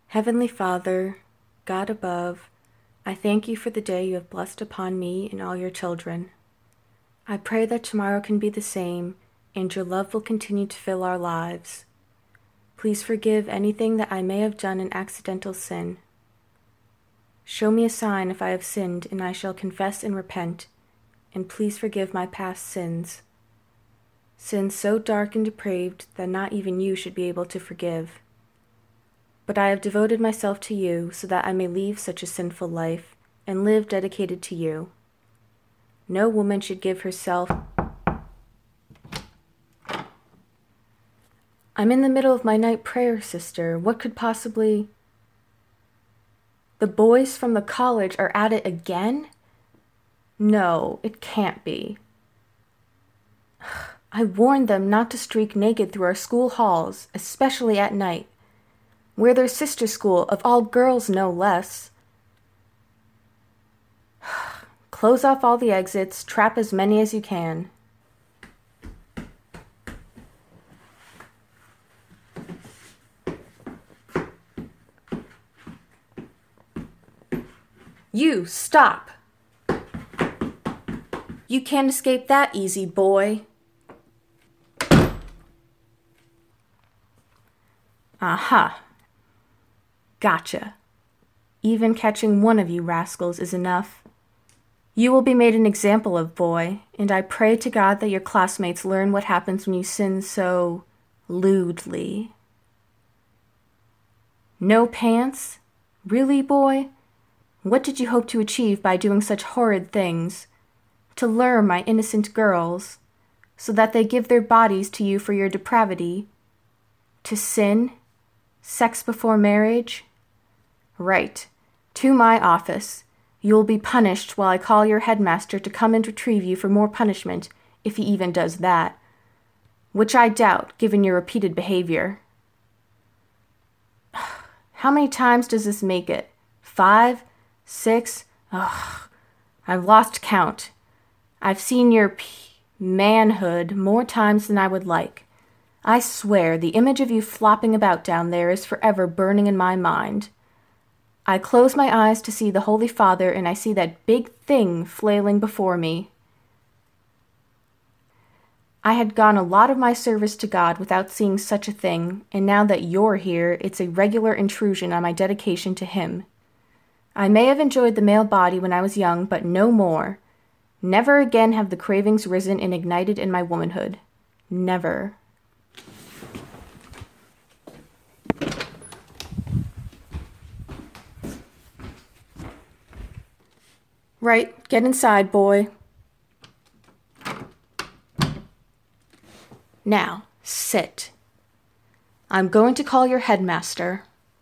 Heavenly Father, God above, I thank you for the day you have blessed upon me and all your children. I pray that tomorrow can be the same and your love will continue to fill our lives. Please forgive anything that I may have done in accidental sin. Show me a sign if I have sinned, and I shall confess and repent, and please forgive my past sins. Sins so dark and depraved that not even you should be able to forgive. But I have devoted myself to you so that I may leave such a sinful life and live dedicated to you. No woman should give herself. I'm in the middle of my night prayer, sister. What could possibly... The boys from the college are at it again? No, it can't be. I warned them not to streak naked through our school halls, especially at night. We're their sister school, of all girls no less. Close off all the exits, trap as many as you can. You, stop! You can't escape that easy, boy. Aha. Gotcha. Even catching one of you rascals is enough. You will be made an example of, boy, and I pray to God that your classmates learn what happens when you sin so lewdly. No pants? Really, boy? What did you hope to achieve by doing such horrid things? To lure my innocent girls, so that they give their bodies to you for your depravity? To sin? Sex before marriage? Right. To my office. You will be punished while I call your headmaster to come and retrieve you for more punishment, if he even does that. Which I doubt, given your repeated behavior. How many times does this make it? 5? 6? Ugh. I've lost count. I've seen your manhood more times than I would like. I swear the image of you flopping about down there is forever burning in my mind. I close my eyes to see the Holy Father, and I see that big thing flailing before me. I had gone a lot of my service to God without seeing such a thing, and now that you're here, it's a regular intrusion on my dedication to Him. I may have enjoyed the male body when I was young, but no more. Never again have the cravings risen and ignited in my womanhood. Never. Right, get inside, boy. Now, sit. I'm going to call your headmaster.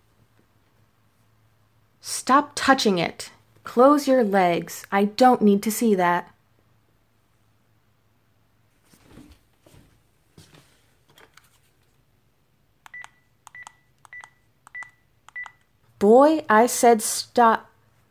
Stop touching it. Close your legs. I don't need to see that. Boy, I said stop.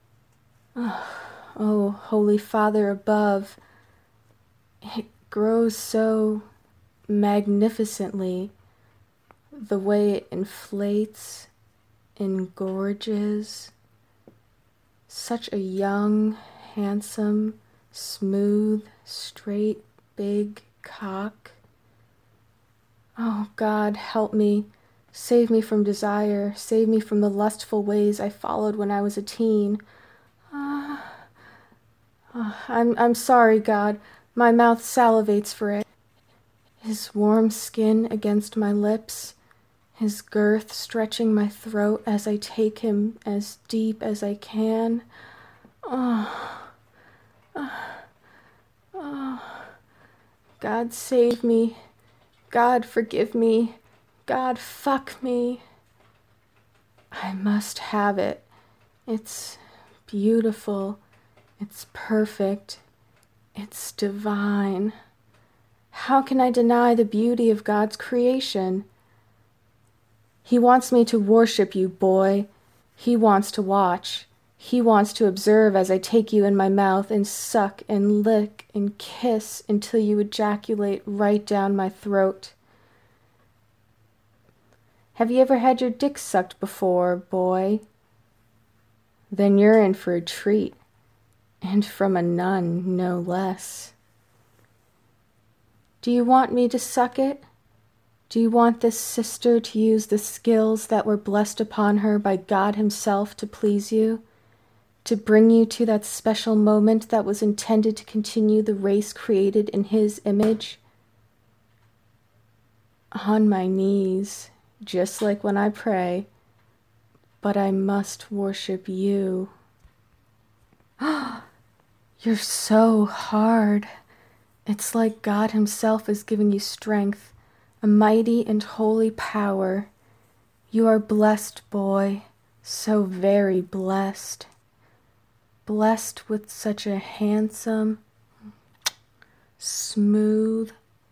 Oh, Holy Father above, it grows so magnificently, the way it inflates, engorges. Such a young, handsome, smooth, straight, big cock. Oh, God, help me. Save me from desire. Save me from the lustful ways I followed when I was a teen. I'm sorry, God. My mouth salivates for it. His warm skin against my lips, his girth stretching my throat as I take him as deep as I can. God save me. God forgive me. God fuck me. I must have it. It's beautiful. It's perfect. It's divine. How can I deny the beauty of God's creation? He wants me to worship you, boy. He wants to watch. He wants to observe as I take you in my mouth and suck and lick and kiss until you ejaculate right down my throat. Have you ever had your dick sucked before, boy? Then you're in for a treat. And from a nun, no less. Do you want me to suck it? Do you want this sister to use the skills that were blessed upon her by God Himself to please you? To bring you to that special moment that was intended to continue the race created in His image? On my knees, just like when I pray, but I must worship you. You're so hard. It's like God Himself is giving you strength, a mighty and holy power. You are blessed, boy, so very blessed. Blessed with such a handsome, smooth,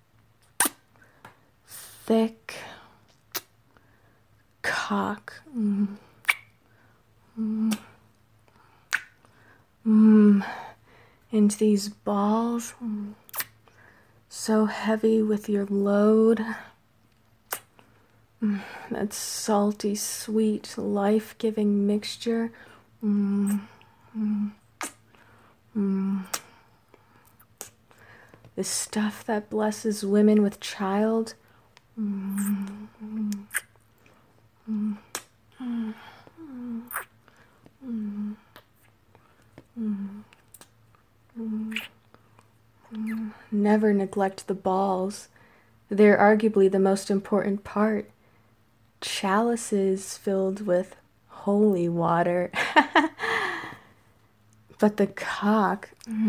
thick cock. And these balls, so heavy with your load. That salty, sweet, life-giving mixture. The stuff that blesses women with child. Never neglect the balls. They're arguably the most important part. Chalices filled with holy water. But the cock...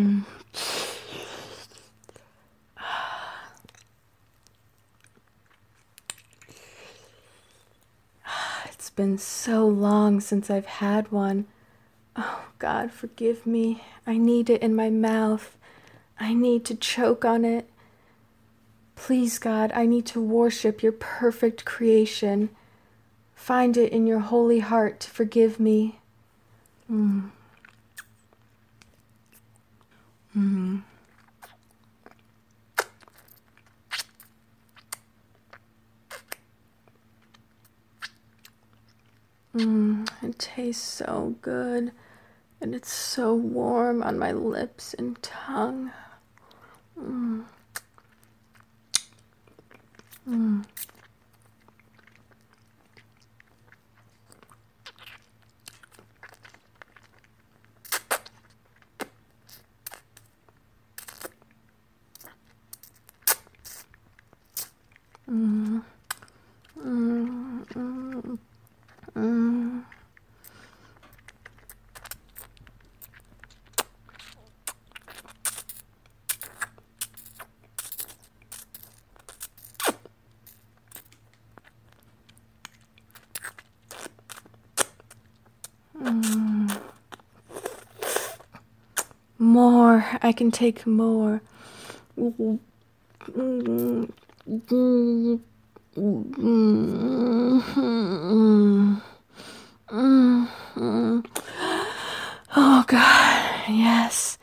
It's been so long since I've had one. Oh, God, forgive me. I need it in my mouth. I need to choke on it. Please, God, I need to worship your perfect creation. Find it in your holy heart to forgive me. It tastes so good, and it's so warm on my lips and tongue. More. I can take more. Oh God, yes.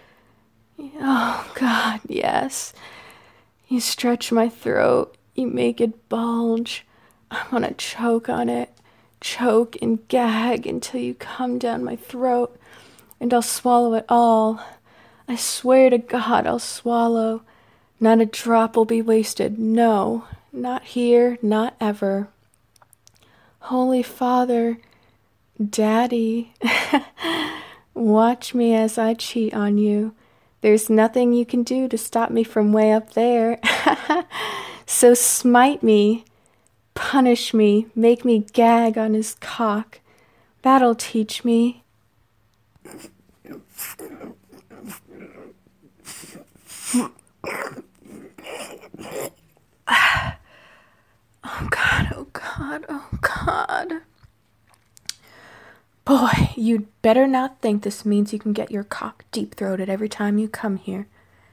Oh God, yes. You stretch my throat. You make it bulge. I want to choke on it. Choke and gag until you come down my throat, and I'll swallow it all. I swear to God I'll swallow. Not a drop will be wasted. No, not here, not ever. Holy Father, Daddy, watch me as I cheat on you. There's nothing you can do to stop me from way up there. So smite me, punish me, make me gag on his cock. That'll teach me. Oh God, oh God, oh God. Boy, you'd better not think this means you can get your cock deep-throated every time you come here.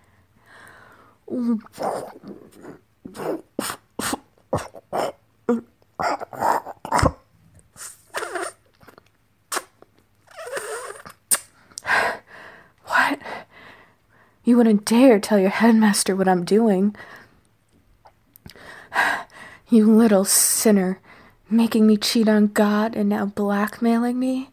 What? You wouldn't dare tell your headmaster what I'm doing. You little sinner. making me cheat on God and now blackmailing me?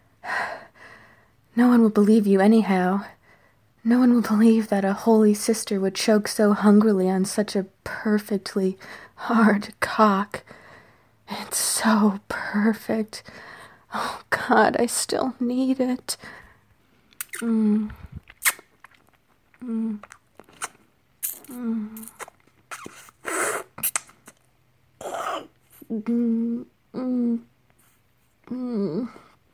No one will believe you anyhow. No one will believe that a holy sister would choke so hungrily on such a perfectly hard cock. It's so perfect. Oh, God, I still need it. Mm. Mm. Mm. Mm. Mm. Mm.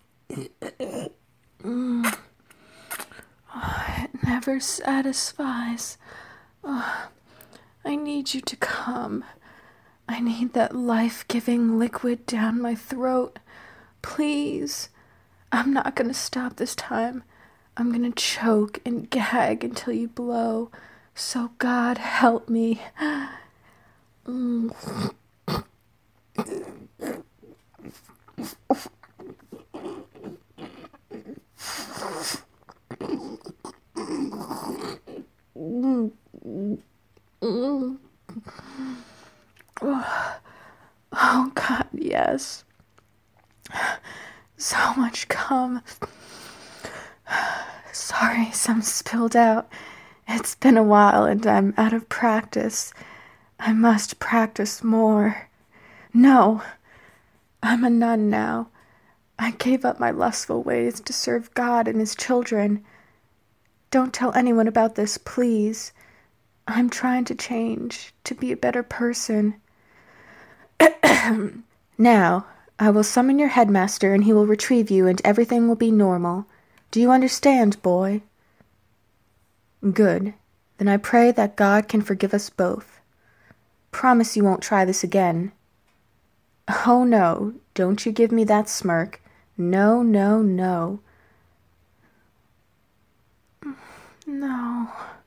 Mm. Oh, it never satisfies. Oh, I need you to come. I need that life-giving liquid down my throat. Please. I'm not gonna stop this time. I'm gonna choke and gag until you blow. So God help me. Mm. Mm. Mm. Oh God, yes. So much cum. Sorry, some spilled out. It's been a while and I'm out of practice. I must practice more. No, I'm a nun now. I gave up my lustful ways to serve God and His children. Don't tell anyone about this, please. I'm trying to change, to be a better person. Now, I will summon your headmaster and he will retrieve you and everything will be normal. Do you understand, boy? Good. Then I pray that God can forgive us both. Promise you won't try this again. Oh no, don't you give me that smirk. No, no, no. No.